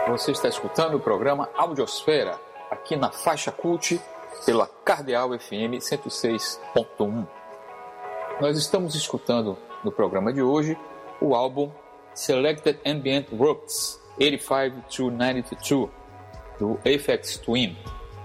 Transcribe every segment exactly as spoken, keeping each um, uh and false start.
Você está escutando o programa Audiosfera, aqui na Faixa Cult, pela Cardeal F M cento e seis ponto um. Nós estamos escutando no programa de hoje o álbum Selected Ambient Works oitenta e cinco to noventa e dois, do Aphex Twin.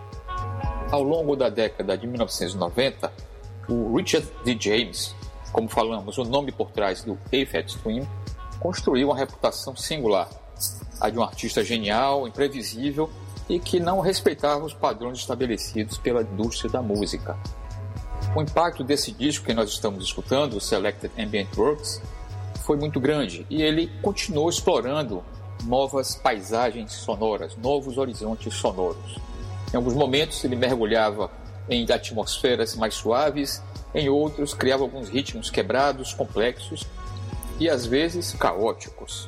Ao longo da década de mil novecentos e noventa, o Richard D. James, como falamos, o nome por trás do Aphex Twin, construiu uma reputação singular, a de um artista genial, imprevisível e que não respeitava os padrões estabelecidos pela indústria da música. O impacto desse disco que nós estamos escutando, o Selected Ambient Works, foi muito grande e ele continuou explorando novas paisagens sonoras, novos horizontes sonoros. Em alguns momentos ele mergulhava em atmosferas mais suaves, em outros criava alguns ritmos quebrados, complexos e às vezes caóticos.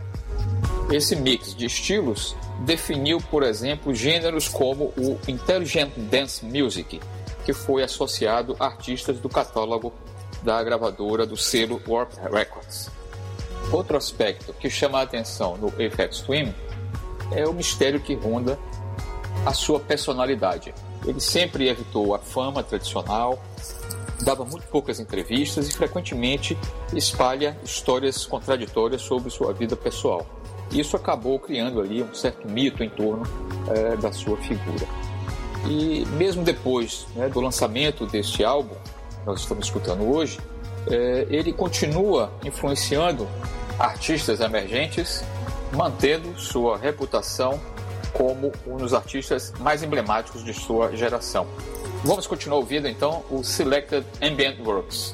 Esse mix de estilos definiu, por exemplo, gêneros como o Intelligent Dance Music, que foi associado a artistas do catálogo da gravadora do selo Warp Records. Outro aspecto que chama a atenção no Aphex Twin é o mistério que ronda a sua personalidade. Ele sempre evitou a fama tradicional, dava muito poucas entrevistas e frequentemente espalha histórias contraditórias sobre sua vida pessoal. Isso acabou criando ali um certo mito em torno é, da sua figura. E mesmo depois, né, do lançamento deste álbum, que nós estamos escutando hoje, é, ele continua influenciando artistas emergentes, mantendo sua reputação como um dos artistas mais emblemáticos de sua geração. Vamos continuar ouvindo então o Selected Ambient Works.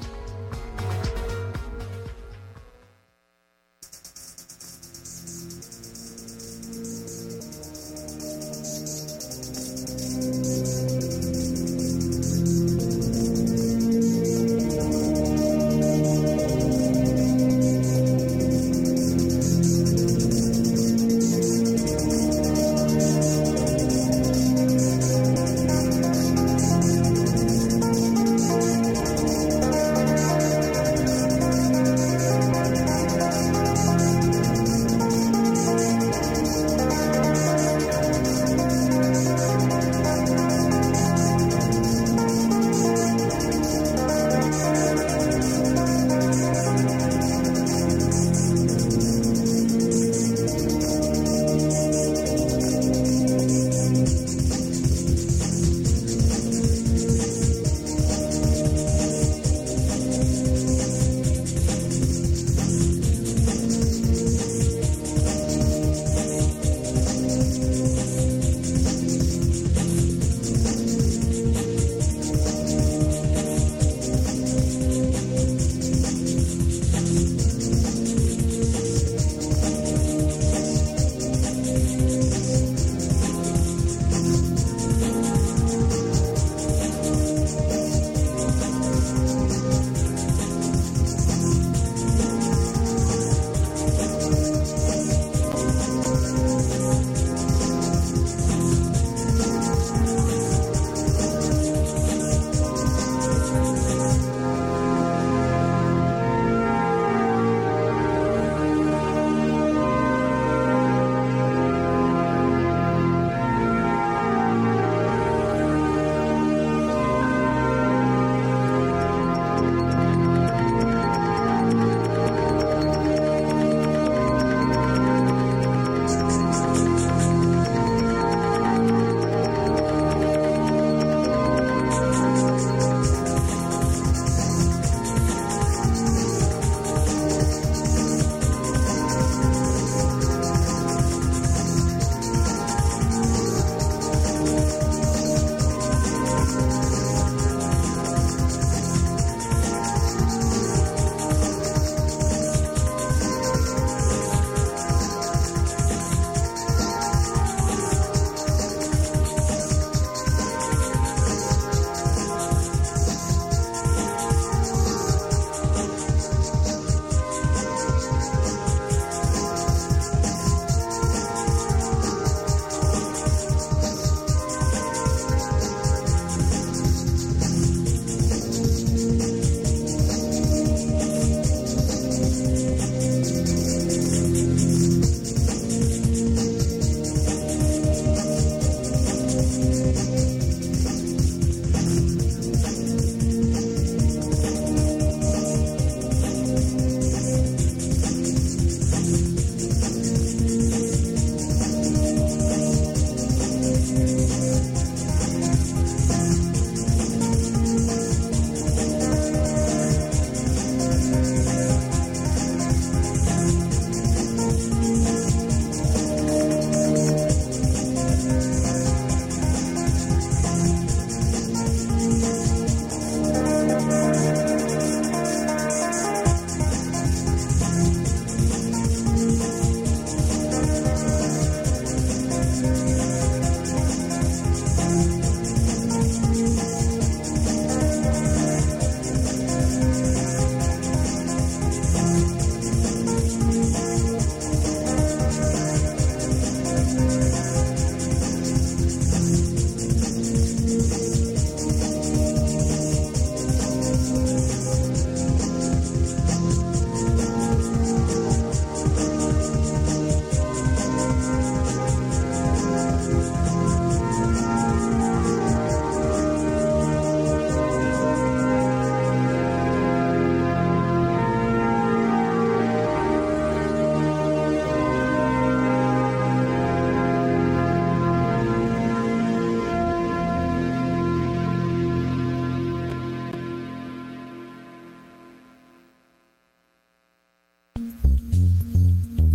We'll be right back.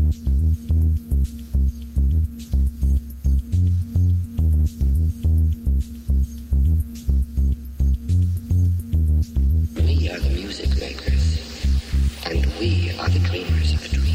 We are the music makers, and we are the dreamers of dreams.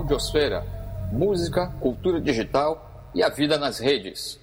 Audiosfera, música, cultura digital e a vida nas redes.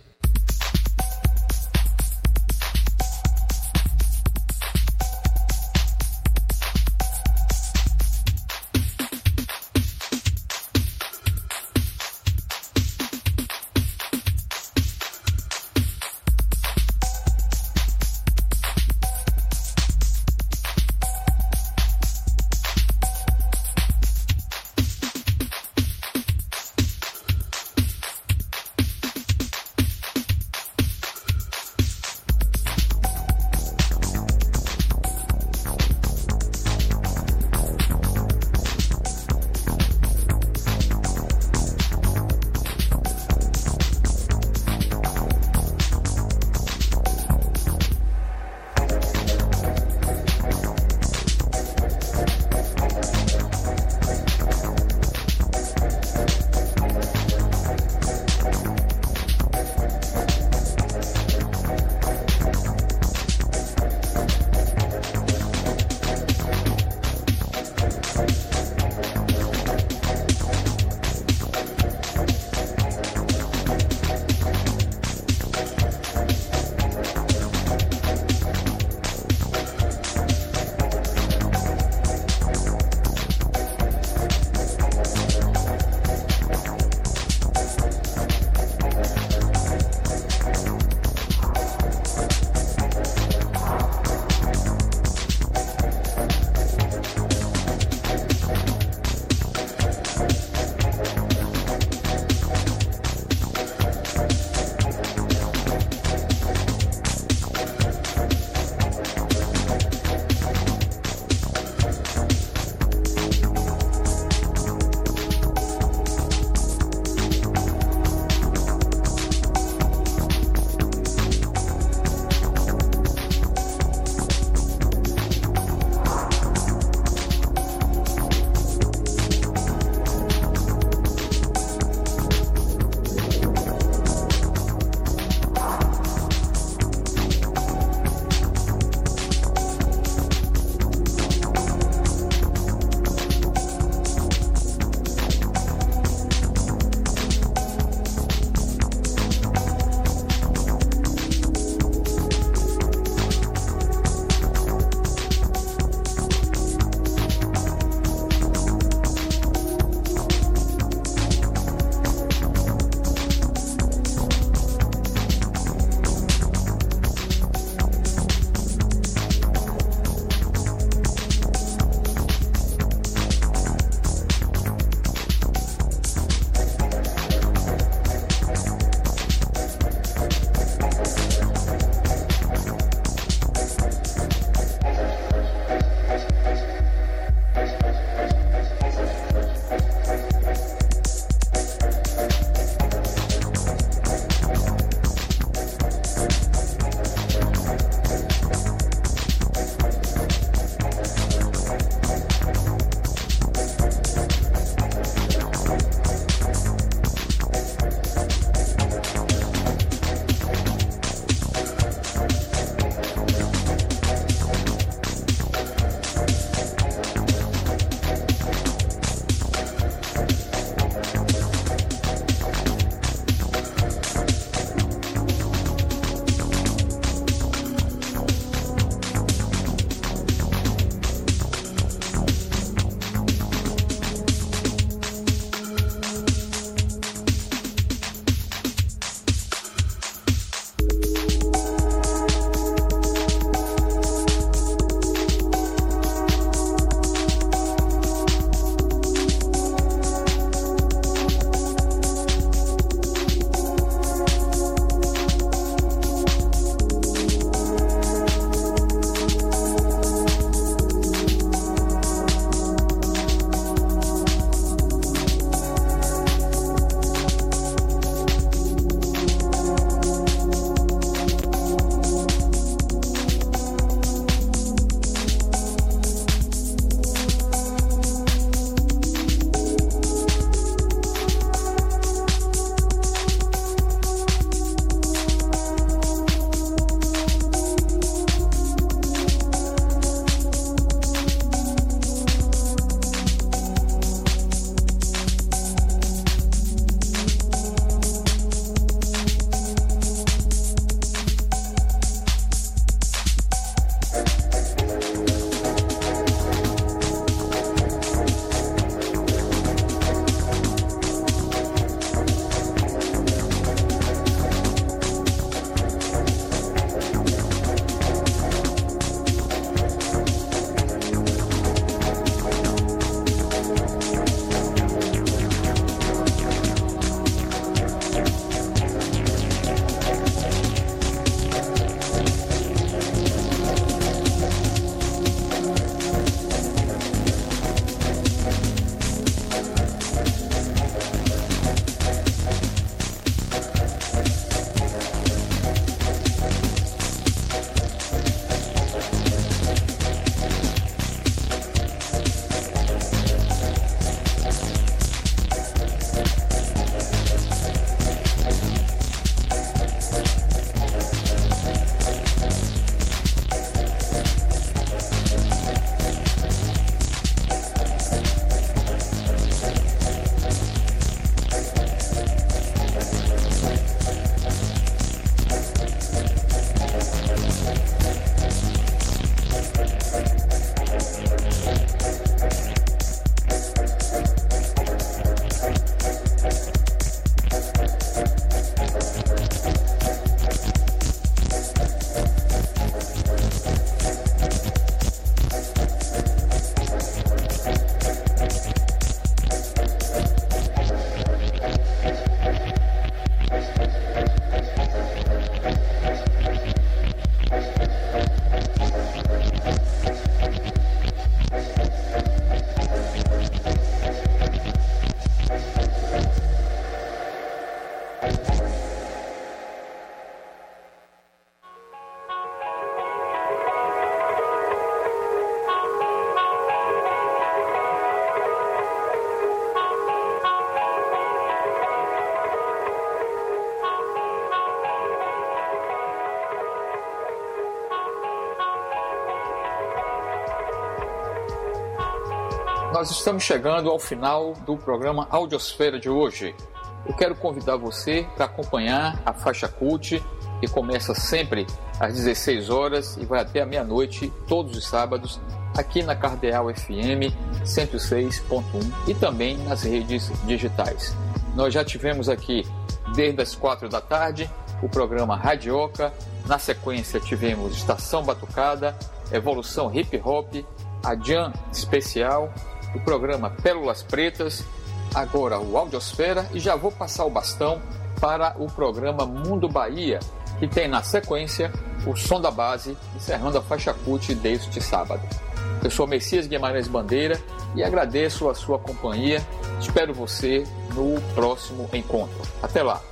Nós estamos chegando ao final do programa Audiosfera de hoje. Eu quero convidar você para acompanhar a Faixa Cult, que começa sempre às dezesseis horas e vai até a meia-noite, todos os sábados, aqui na Cardeal F M cento e seis ponto um e também nas redes digitais. Nós já tivemos aqui, desde as quatro da tarde, o programa Radioca. Na sequência tivemos Estação Batucada, Evolução Hip Hop, a Jam Especial, o programa Pérolas Pretas, agora o Audiosfera, e já vou passar o bastão para o programa Mundo Bahia, que tem na sequência o Som da Base, encerrando a Faixa Cult deste sábado. Eu sou Messias Guimarães Bandeira e agradeço a sua companhia. Espero você no próximo encontro. Até lá!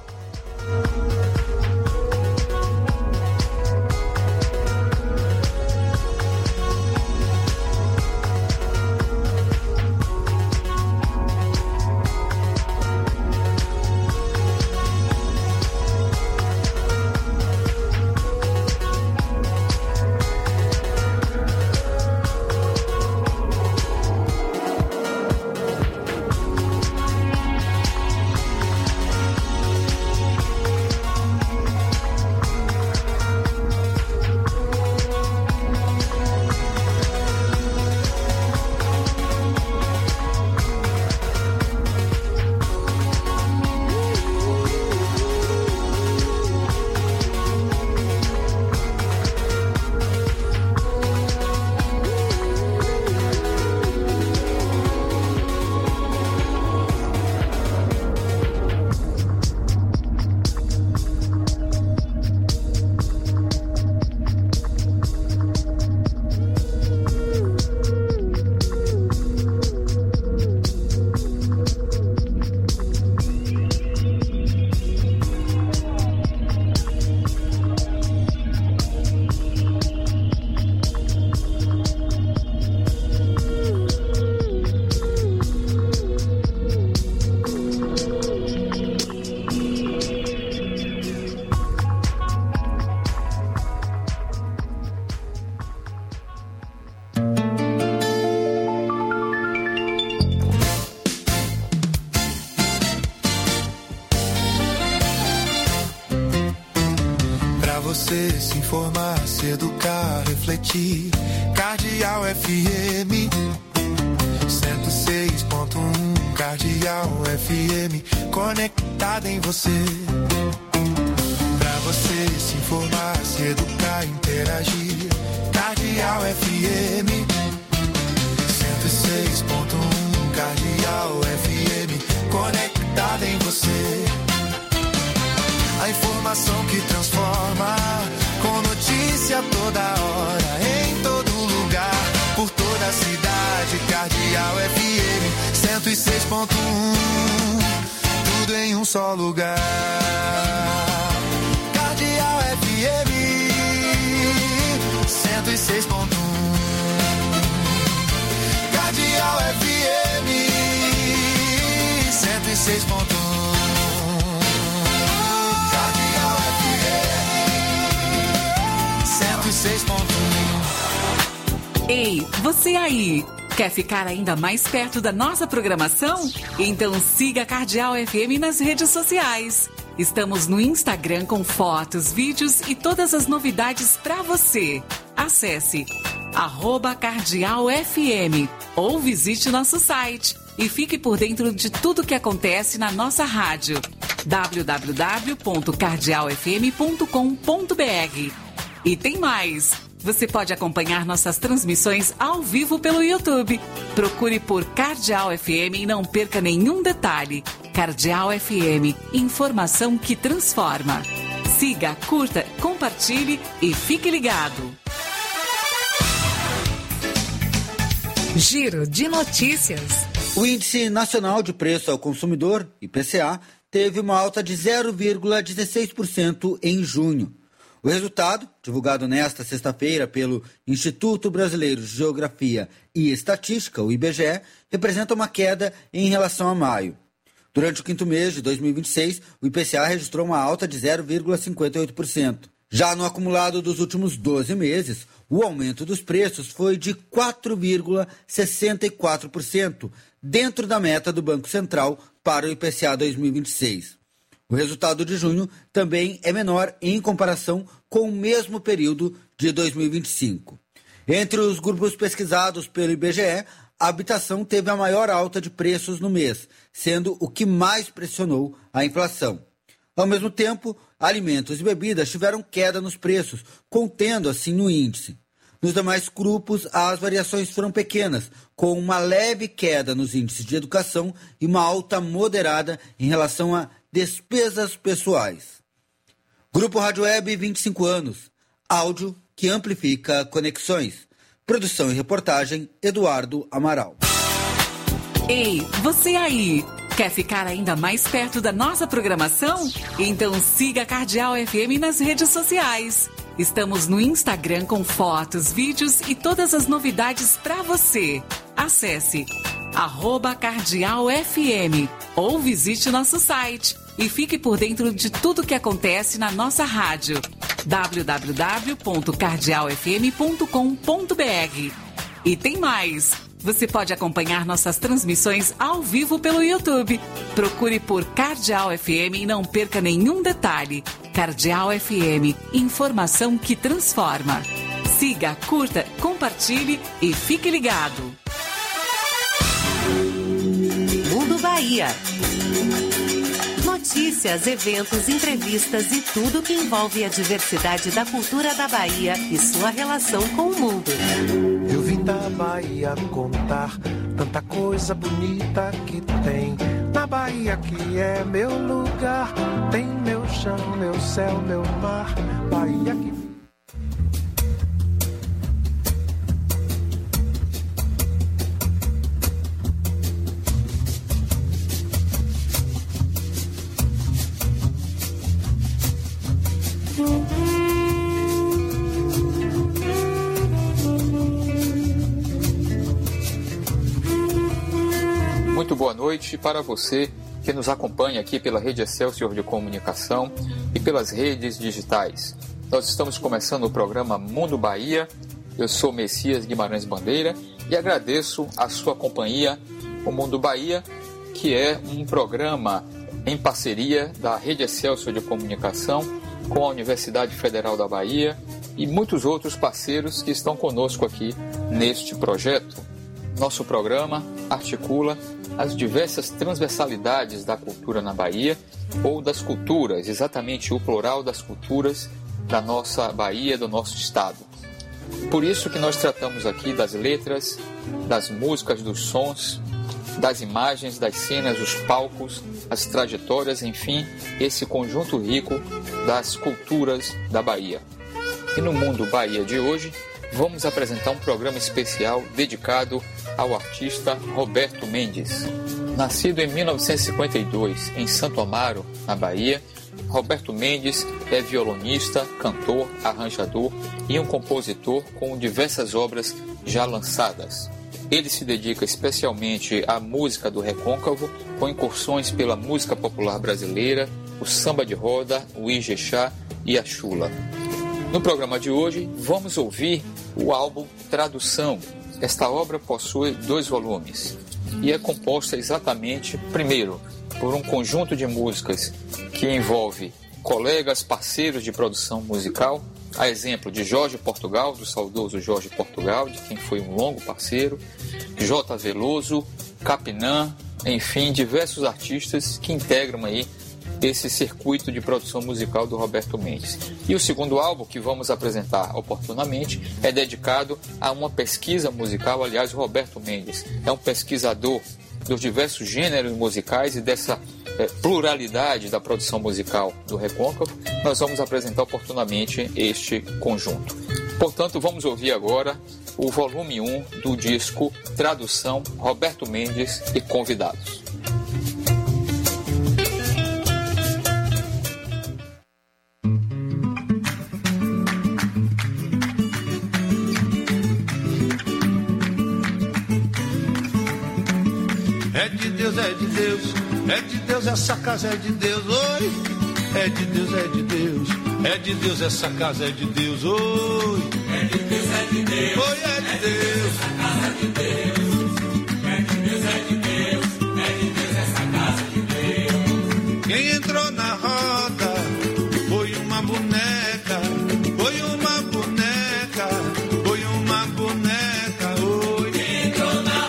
Se informar, se educar, refletir. Cardeal F M cento e seis ponto um. Cardeal F M conectada em você. Pra você se informar, se educar, interagir. Cardeal F M cento e seis ponto um. Cardeal F M conectada em você. A informação que transforma, com notícia toda hora, em todo lugar, por toda a cidade. Cardeal F M cento e seis ponto um, tudo em um só lugar. Cardeal F M cento e seis ponto um. Cardeal F M cento e seis ponto um. Ei, você aí, quer ficar ainda mais perto da nossa programação? Então siga a Cardeal F M nas redes sociais. Estamos no Instagram com fotos, vídeos e todas as novidades para você. Acesse arroba Cardeal F M ou visite nosso site e fique por dentro de tudo que acontece na nossa rádio. w w w ponto cardeal f m ponto com ponto b r. E tem mais! Você pode acompanhar nossas transmissões ao vivo pelo YouTube. Procure por Cardeal F M e não perca nenhum detalhe. Cardeal F M, informação que transforma. Siga, curta, compartilhe e fique ligado. Giro de notícias. O Índice Nacional de Preço ao Consumidor, I P C A, teve uma alta de zero vírgula dezesseis por cento em junho. O resultado, divulgado nesta sexta-feira pelo Instituto Brasileiro de Geografia e Estatística, o I B G E, representa uma queda em relação a maio. Durante o quinto mês de dois mil e vinte e seis, o I P C A registrou uma alta de zero vírgula cinquenta e oito por cento. Já no acumulado dos últimos doze meses, o aumento dos preços foi de quatro vírgula sessenta e quatro por cento, dentro da meta do Banco Central para o I P C A dois mil e vinte e seis. O resultado de junho também é menor em comparação com o mesmo período de dois mil e vinte e cinco. Entre os grupos pesquisados pelo I B G E, a habitação teve a maior alta de preços no mês, sendo o que mais pressionou a inflação. Ao mesmo tempo, alimentos e bebidas tiveram queda nos preços, contendo assim no índice. Nos demais grupos, as variações foram pequenas, com uma leve queda nos índices de educação e uma alta moderada em relação a despesas pessoais. Grupo Rádio Web, vinte e cinco anos. Áudio que amplifica conexões. Produção e reportagem, Eduardo Amaral. Ei, você aí! Quer ficar ainda mais perto da nossa programação? Então siga a Cardeal F M nas redes sociais. Estamos no Instagram com fotos, vídeos e todas as novidades para você. Acesse arroba Cardeal F M ou visite nosso site e fique por dentro de tudo que acontece na nossa rádio. w w w ponto cardeal f m ponto com ponto b r. E tem mais! Você pode acompanhar nossas transmissões ao vivo pelo YouTube. Procure por Cardeal F M e não perca nenhum detalhe. Cardeal F M, informação que transforma. Siga, curta, compartilhe e fique ligado. Mundo Bahia. Notícias, eventos, entrevistas e tudo que envolve a diversidade da cultura da Bahia e sua relação com o mundo. Eu vim da Bahia contar tanta coisa bonita que tem. Na Bahia que é meu lugar, tem meu chão, meu céu, meu mar. Bahia que... Muito boa noite para você que nos acompanha aqui pela Rede Excelsior de Comunicação e pelas redes digitais. Nós estamos começando o programa Mundo Bahia. Eu sou Messias Guimarães Bandeira e agradeço a sua companhia. O Mundo Bahia, que é um programa em parceria da Rede Excelsior de Comunicação com a Universidade Federal da Bahia e muitos outros parceiros que estão conosco aqui neste projeto. Nosso programa articula as diversas transversalidades da cultura na Bahia, ou das culturas, exatamente o plural das culturas da nossa Bahia, do nosso estado. Por isso que nós tratamos aqui das letras, das músicas, dos sons, das imagens, das cenas, dos palcos, as trajetórias, enfim, esse conjunto rico das culturas da Bahia. E no Mundo Bahia de hoje, vamos apresentar um programa especial dedicado ao artista Roberto Mendes. Nascido em mil novecentos e cinquenta e dois em Santo Amaro, na Bahia, Roberto Mendes é violonista, cantor, arranjador e um compositor com diversas obras já lançadas. Ele se dedica especialmente à música do recôncavo, com incursões pela música popular brasileira, o samba de roda, o ijexá e a chula. No programa de hoje, vamos ouvir o álbum Tradução. Esta obra possui dois volumes e é composta exatamente, primeiro, por um conjunto de músicas que envolve colegas, parceiros de produção musical, a exemplo de Jorge Portugal, do saudoso Jorge Portugal, de quem foi um longo parceiro, J. Veloso, Capinã, enfim, diversos artistas que integram aí esse circuito de produção musical do Roberto Mendes. E o segundo álbum, que vamos apresentar oportunamente, é dedicado a uma pesquisa musical. Aliás, o Roberto Mendes é um pesquisador dos diversos gêneros musicais e dessa é, pluralidade da produção musical do recôncavo. Nós vamos apresentar oportunamente este conjunto. Portanto, vamos ouvir agora o volume um do disco Tradução, Roberto Mendes e Convidados. Deus, é de Deus, é de Deus, essa casa é de Deus, oi. É de Deus, é de Deus, é de Deus, essa casa é de Deus, oi. É de Deus, é de Deus, oi, é de Deus, essa casa é de Deus. É de Deus, é de Deus, é de Deus, essa casa é de Deus. Quem entrou na roda foi uma boneca, foi uma boneca, foi uma boneca, oi. Quem entrou na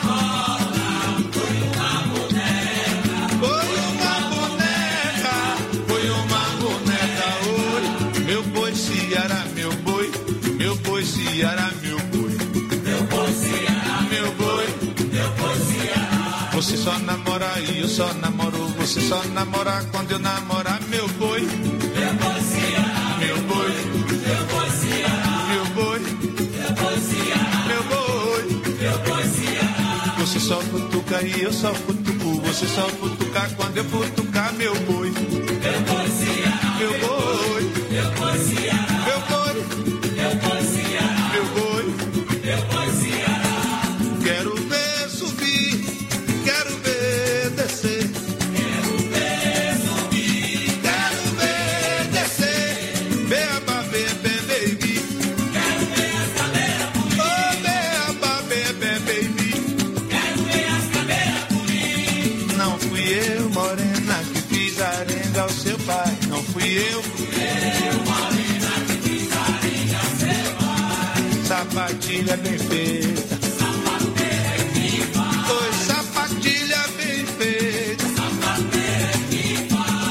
roda foi uma boneca, foi uma boneca, foi uma boneca, oi. Meu boi Ceará, meu boi, meu boi Ceará, meu boi, meu boi Ceará, meu boi, meu boi Ceará. Você só namora e eu só namoro, você só namora quando eu namorar, meu boi. Meu boi Ceará, meu boi, meu boi Ceará, meu boi, meu boi Ceará, meu boi, meu boi Ceará. Você só futuca e eu só futuco, você só futuca quando eu futucar, meu boi. Meu boi Ceará, meu boi, meu boi Ceará, meu boi, meu boi Ceará, meu boi, meu boi Ceará. Quero ver subir, quero ver descer. Quero ver subir, quero ver descer. Beaba, bebê, baby. Quero ver as cadeiras pulir. Oh, beaba, bebê, baby. Quero ver as cadeiras pulir. Não fui eu, morena, que fiz arenga ao seu pai. Não fui eu. Eu, morena, que fiz arenga ao seu pai. Sapatilha bem feita. Sapateira que faz. Oi, sapatilha bem feita. Sapateira que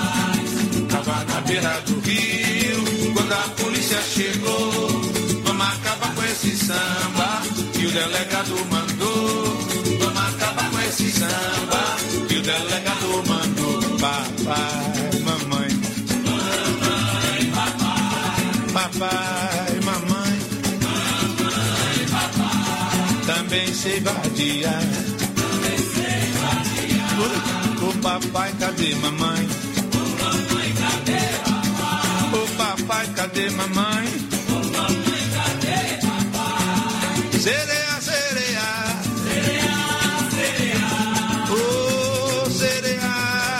faz. Tava na beira do rio, quando a polícia chegou. Vamos acabar com esse samba, e o delegado mandou. Vamos acabar com esse samba, e o delegado mandou. Papai, mamãe, mamãe, papai, papai, mamãe, mamãe, papai. Também sei vadiar, também sei vadiar. Ô papai, cadê mamãe? Ô mamãe, cadê papai? Ô papai, cadê mamãe? Ô mamãe, cadê papai? Sereia, sereia, sereia, sereia. Ô sereia,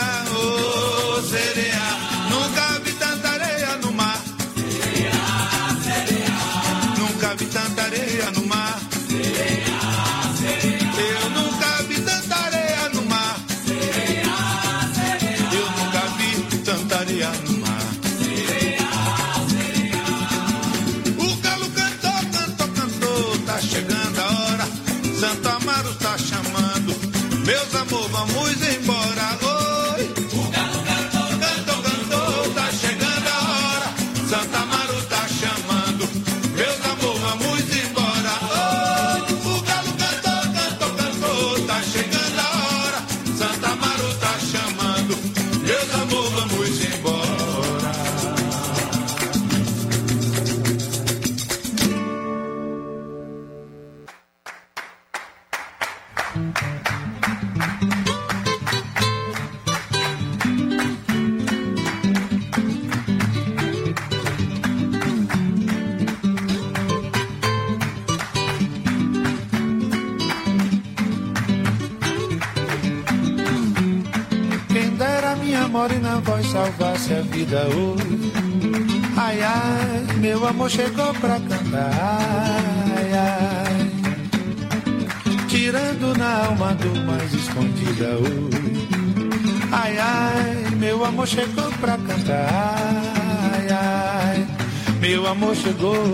ô sereia. Nunca vi tanta areia no mar. Sereia, sereia. Nunca vi tanta areia no mar. Sereia, sereia. Eu nunca vi tanta areia no mar. Sereia, sereia. Eu nunca vi tanta areia no mar. Sereia, sereia. O galo cantou, cantou, cantou. Tá chegando a hora. Santo Amaro tá chamando. Meus amor, vamos embora. Oi. O galo cantou, Cantou, cantou. Tá chegando a hora. Santo Amaro tá chamando. Meus amor, vamos embora. Oi. O galo cantou, cantou, cantou. Tá chegando a hora. Santo Amaro tá chamando. Meus amor, vamos embora. Quem dera minha morena voz salvasse a vida hoje. Ai, ai, meu amor chegou pra cantar. Ai, ai, tirando na alma do mais escondida hoje. Ai, ai, meu amor chegou pra cantar. Ai, ai, meu amor chegou.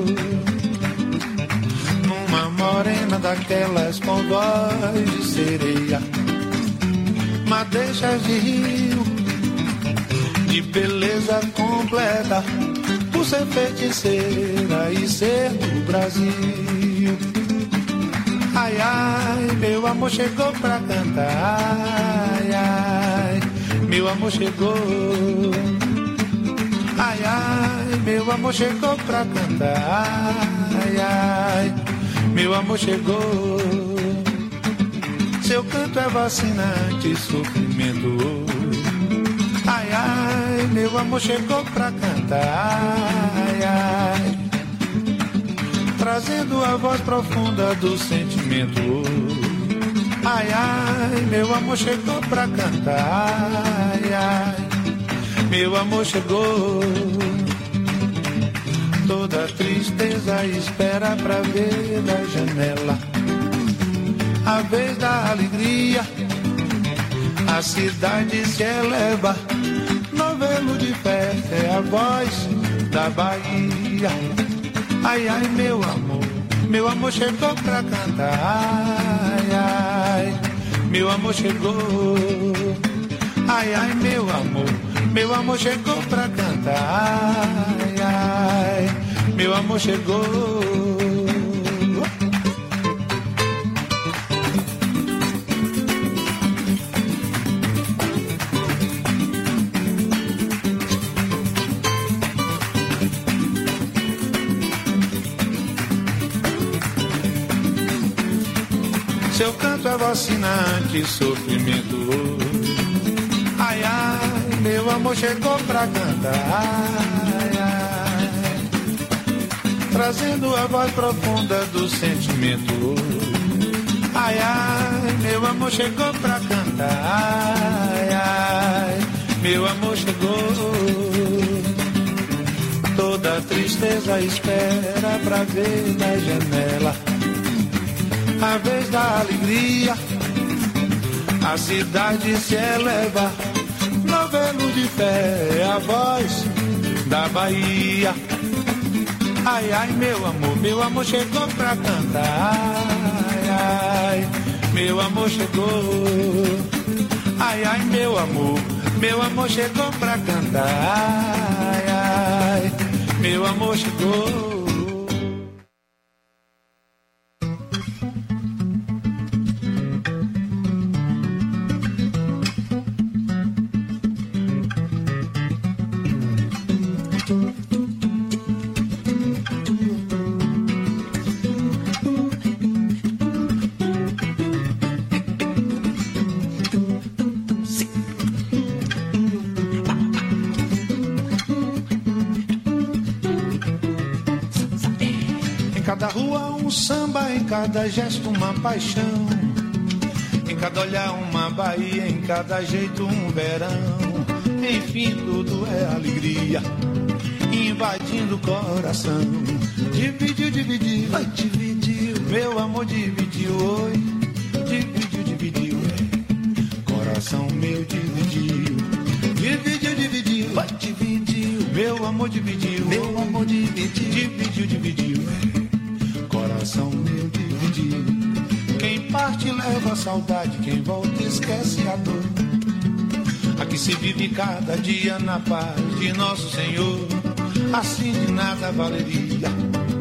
Numa morena daquelas com voz de sereia, madeixas de rio, de beleza completa, por ser feiticeira e ser do Brasil. Ai, ai, meu amor chegou pra cantar. Ai, ai, meu amor chegou. Ai, ai, meu amor chegou pra cantar. Ai, ai, meu amor chegou. Seu canto é vacinante, sofrimento. Ai, ai, meu amor chegou pra cantar. Ai, ai, trazendo a voz profunda do sentimento. Ai, ai, meu amor chegou pra cantar. Ai, ai, meu amor chegou. Toda tristeza espera pra ver da janela a vez da alegria. A cidade se eleva, novelo de festa é a voz da Bahia. Ai, ai, meu amor, meu amor chegou pra cantar. Ai, ai, meu amor chegou. Ai, ai, meu amor, meu amor chegou pra cantar. Ai, ai, meu amor chegou. Seu canto é vacinante, sofrimento. Ai, ai, meu amor chegou pra cantar. Ai, ai, trazendo a voz profunda do sentimento. Ai, ai, meu amor chegou pra cantar. Ai, ai, meu amor chegou. Toda tristeza espera pra ver na janela a vez da alegria. A cidade se eleva, novelo de fé é a voz da Bahia. Ai, ai, meu amor, meu amor chegou pra cantar. Ai, ai, meu amor chegou. Ai, ai, meu amor, meu amor chegou pra cantar. Ai, ai, meu amor chegou. Em cada gesto uma paixão, em cada olhar uma Bahia, em cada jeito um verão. Enfim, tudo é alegria, invadindo o coração. Dividiu, dividiu, vai dividiu, meu amor dividiu, oi. Dividiu, dividiu, é. Coração meu dividiu. Dividiu, dividiu, vai dividiu, meu amor dividiu, meu amor dividiu. Dividiu, dividiu, é. Coração meu dividiu. Quem parte leva a saudade, quem volta esquece a dor. Aqui se vive cada dia na paz de nosso Senhor. Assim de nada valeria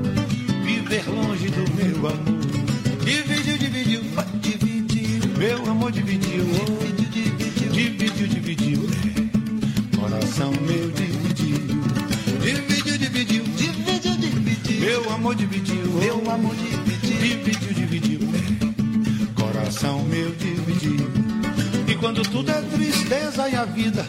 viver longe do meu amor. Dividiu, dividiu, vai dividiu, meu amor dividiu, oh. Dividiu, dividiu, é. Coração meu dividiu. Dividiu, dividiu, dividiu, dividiu, meu amor dividiu, meu amor dividiu. Dividiu, dividiu, é. Coração meu dividiu. E quando tudo é tristeza e a vida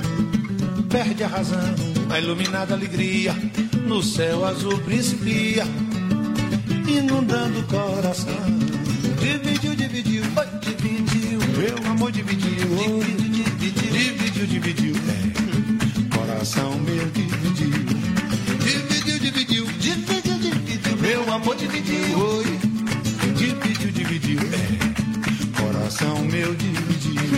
perde a razão, a iluminada alegria no céu azul principia, inundando o coração. Dividiu, dividiu, vai dividiu, meu amor dividiu, dividiu, dividiu, dividiu, é. Coração meu dividiu. Dividiu, dividiu, dividiu, dividiu, meu amor dividiu, oi. Dividiu, dividiu, é. Coração meu dividiu.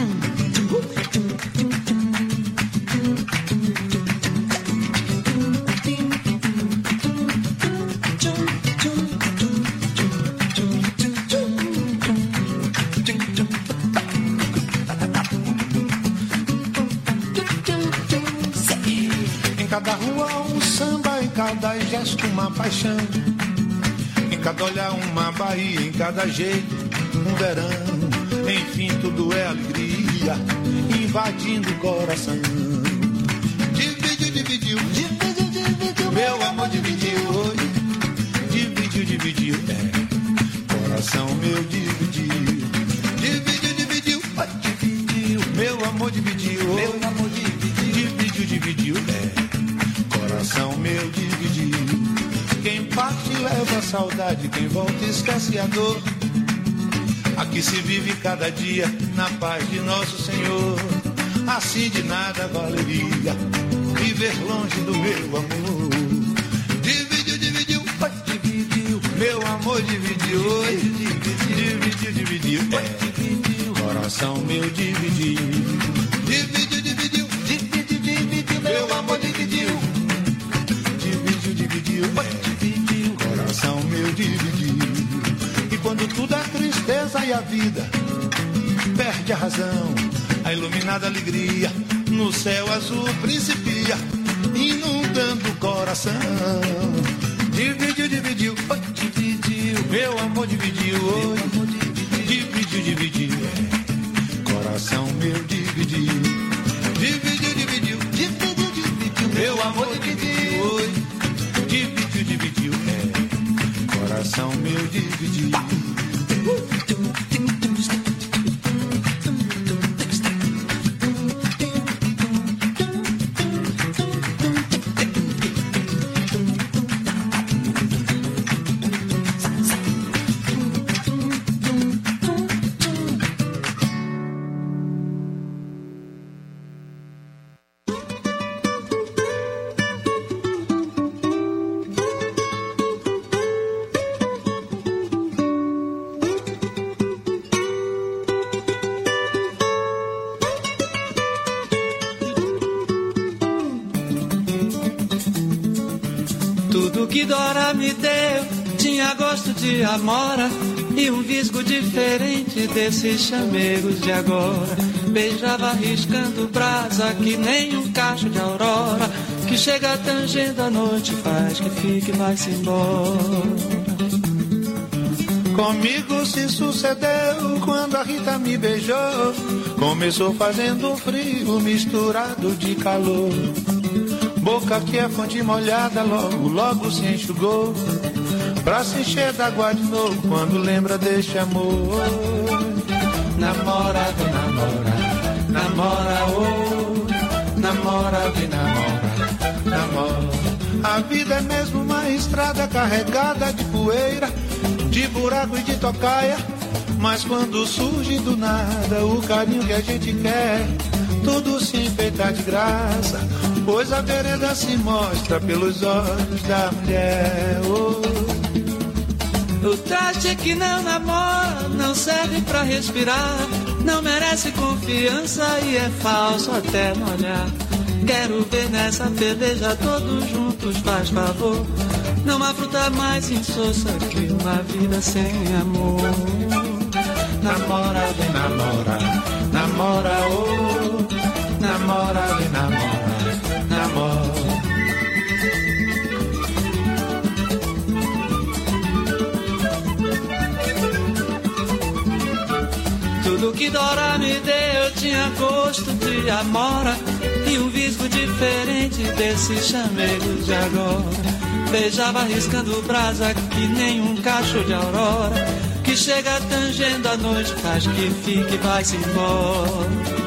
Em cada rua um samba, em cada gesto uma paixão, em cada olhar uma Bahia, em cada jeito um verão. Enfim, tudo é alegria, invadindo o coração. Dividiu, dividiu, dividiu, dividiu, meu amor dividiu, oi. Dividiu, dividiu, é. Coração meu dividiu. Dividiu, dividiu, vai dividiu, meu amor dividiu, meu amor dividiu. Dividiu, dividiu, é. Coração meu dividiu. Quem parte leva a saudade, quem volta esquece a dor. Aqui se vive cada dia na paz de nosso Senhor. Assim de nada valeria viver longe do meu amor. Dividiu, dividiu, oi, dividiu. Meu amor dividiu, oi, dividiu, dividiu. É, coração meu dividiu. Dividiu, dividiu, dividiu, dividiu. Meu amor dividiu. Dividiu, dividiu, oi, dividiu. Coração meu dividiu. E quando tudo é tristeza e a vida perde a razão, a iluminada alegria no céu azul principia, inundando o coração. Dividiu, dividiu, oi, dividiu. Meu amor dividiu, oi, dividiu, dividiu. Coração meu dividiu. Dividiu, dividiu, dividiu, dividiu. Meu amor dividiu, oi, dividiu, dividiu. É, coração meu dividiu. Que Dora me deu tinha gosto de amora e um visgo diferente desses chamegos de agora. Beijava riscando brasa que nem um cacho de aurora, que chega tangendo a noite, faz que fique e vai-se embora. Comigo se sucedeu quando a Rita me beijou. Começou fazendo frio misturado de calor. Boca que é fonte molhada, logo, logo se enxugou, pra se encher d'água de novo, quando lembra deste amor. Namora, vem namora, namora, oh, namora, vem namora, namora. A vida é mesmo uma estrada carregada de poeira, de buraco e de tocaia, mas quando surge do nada o carinho que a gente quer, tudo se enfeita de graça, pois a vereda se mostra pelos olhos da mulher. Oh. O traste que não namora não serve pra respirar, não merece confiança e é falso até no olhar. Quero ver nessa peleja todos juntos, faz favor. Não há fruta mais insossa que uma vida sem amor. Namora, vem namora, namora, oh, namora, vem namora, namora. Tudo que Dora me deu tinha gosto de amora e um visgo diferente desses chamegos de agora. Beijava riscando brasa que nem um cacho de aurora, que chega tangendo a noite, faz que fique e vai-se embora.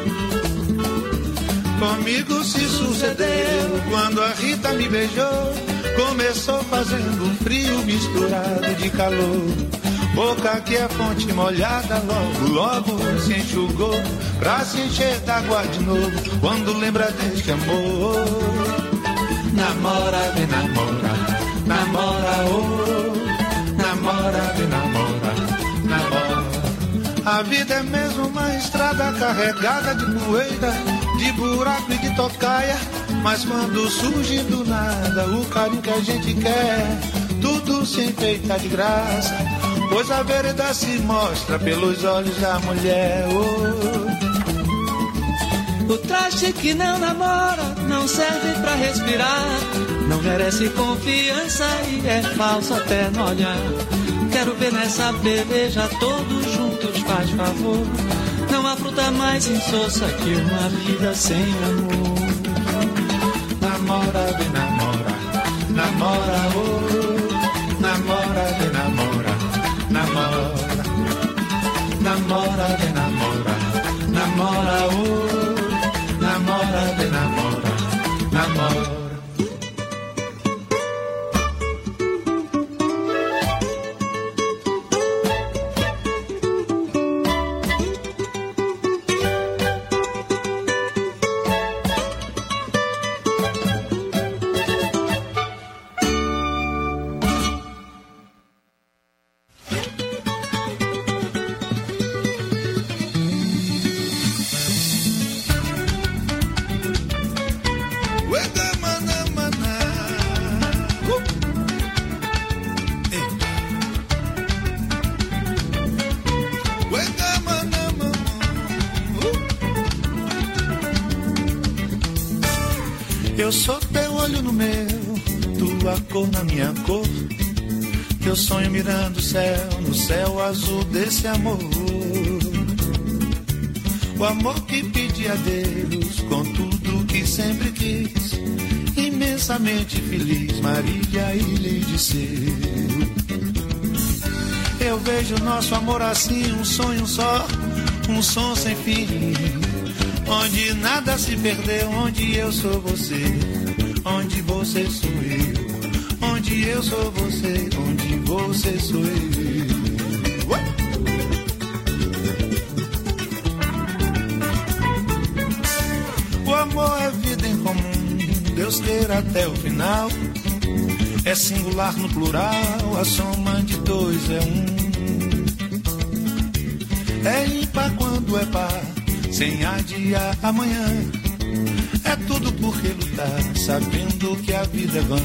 Comigo se sucedeu quando a Rita me beijou. Começou fazendo um frio misturado de calor. Boca que é fonte molhada, logo, logo se enxugou, pra se encher d'água de novo, quando lembra deste amor. Namora, vem namora, namora, oh, namora, vem namora, namora. A vida é mesmo uma estrada carregada de poeira, de buraco e de tocaia, mas quando surge do nada o carinho que a gente quer, tudo se enfeita de graça, pois a vereda se mostra pelos olhos da mulher. Oh. O traste que não namora não serve pra respirar, não merece confiança e é falso até no olhar. Quero ver nessa peleja todos juntos, faz favor. Não há fruta mais insossa que uma vida sem amor. Namora, vem namora, namora, oh, namora, vem namora, namora, namora, vem namora, namora, oh, namora, vem namora, namora. teu olho no meu, tua cor na minha cor, teu sonho mirando o céu, no céu azul desse amor. O amor que pedi a Deus, com tudo que sempre quis, imensamente feliz, Marília, ilha de ser. Eu vejo nosso amor assim, um sonho só, um som sem fim, onde nada se perdeu, onde eu sou você, onde você sou eu, onde eu sou você, onde você sou eu. Ué? O amor é vida em comum, Deus queira até o final. É singular no plural, a soma de dois é um. É ímpar quando é par, sem adiar amanhã. É tudo por que lutar, sabendo que a vida é vã.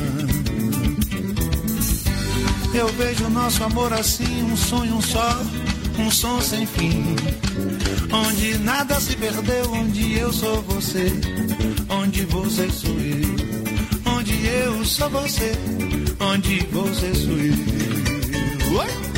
Eu vejo nosso amor assim, um sonho um só, um som sem fim, onde nada se perdeu, onde eu sou você, onde você sou eu, onde eu sou você, onde você sou eu. Oi?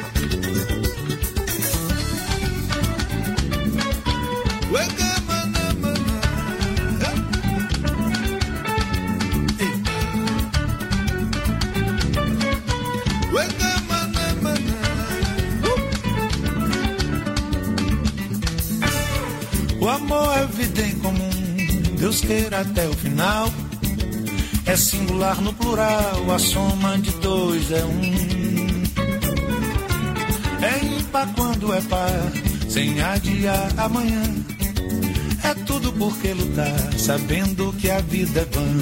O amor é vida em comum, Deus queira até o final. É singular no plural, a soma de dois é um. É ímpar quando é par, sem adiar amanhã. É tudo por que lutar, sabendo que a vida é vã.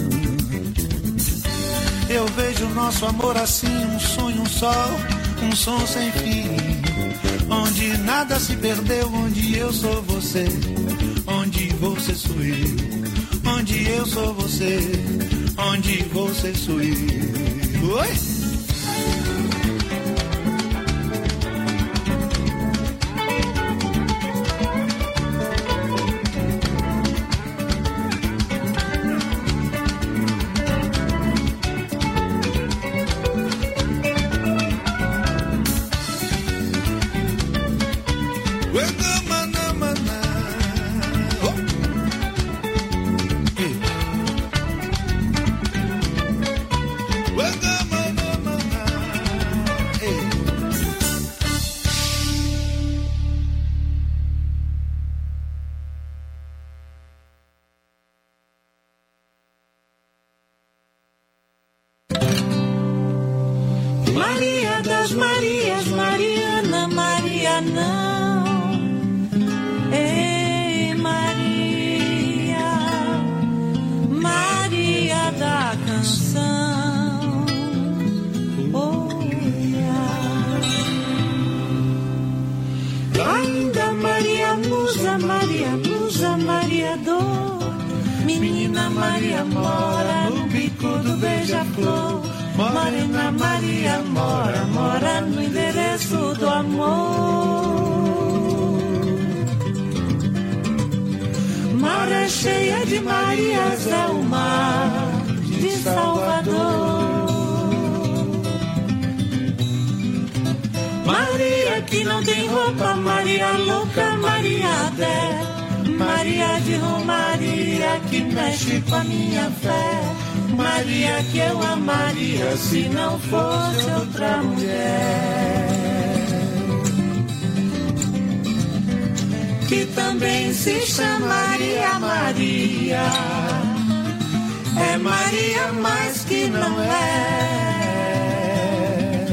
Eu vejo nosso amor assim, um sonho um só, um som sem fim, onde nada se perdeu, onde eu sou você, onde você sou eu, onde eu sou você, onde você sou eu. Oi? Maria das Marias, Mariana, Maria não. Ei, Maria, Maria da canção. Oh, yeah. Ainda Maria Musa, Maria Musa, Maria Dor. Menina Maria mora no bico do beija-flor. Morena Maria mora, mora no endereço do amor. Maré cheia de Marias é o mar de Salvador. Maria que não tem roupa, Maria louca, Maria Dé, Maria de Romaria que mexe com a minha fé. Maria que eu amaria se não fosse outra mulher, que também se chamaria Maria. É Maria, mas que não é.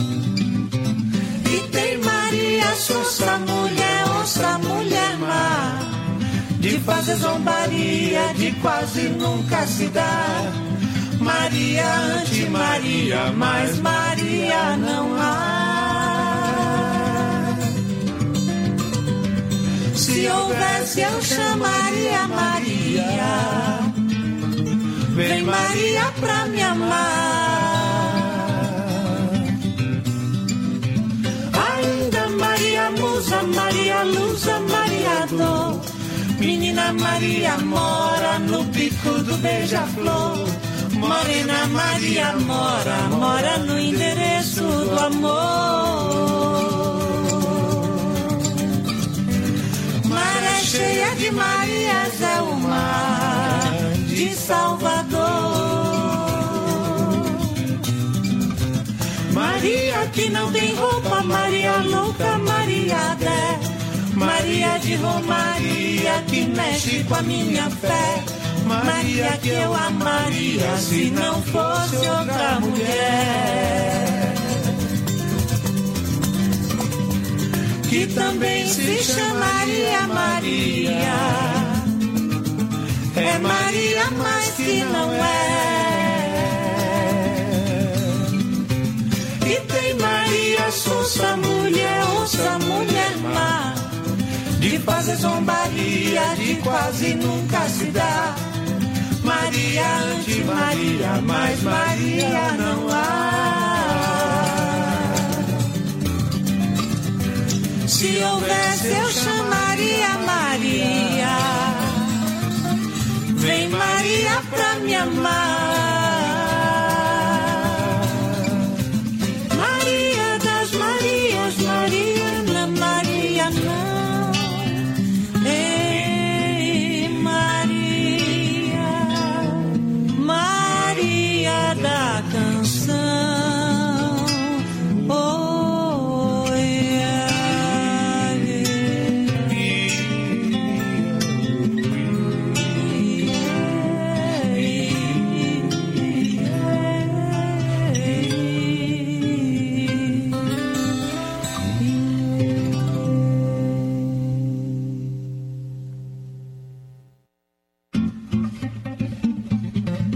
E tem Maria, Sousa, mulher, onça, mulher má, de fazer zombaria, de quase nunca se dar. Maria anti-Maria, mas Maria não há. Se houvesse eu chamaria Maria. Vem Maria pra me amar. Ainda Maria Musa, Maria Lusa, Maria Dor. Menina Morena Maria mora no pico do beija-flor. Morena Maria mora, mora no endereço do amor. Maré cheia de Marias é o mar de Salvador. Maria que não tem roupa, Maria louca, Maria Dé. Maria de Romaria que mexe com a minha fé. Maria que eu amaria se não fosse outra mulher. Que também se chamaria Maria. É Maria, mas que não é. E tem Maria Sousa, mulher, ouça, mulher má, de fazer zombaria, de quase nunca se dá. Maria ante Maria, mas Maria não há. Se houvesse eu chamaria Maria.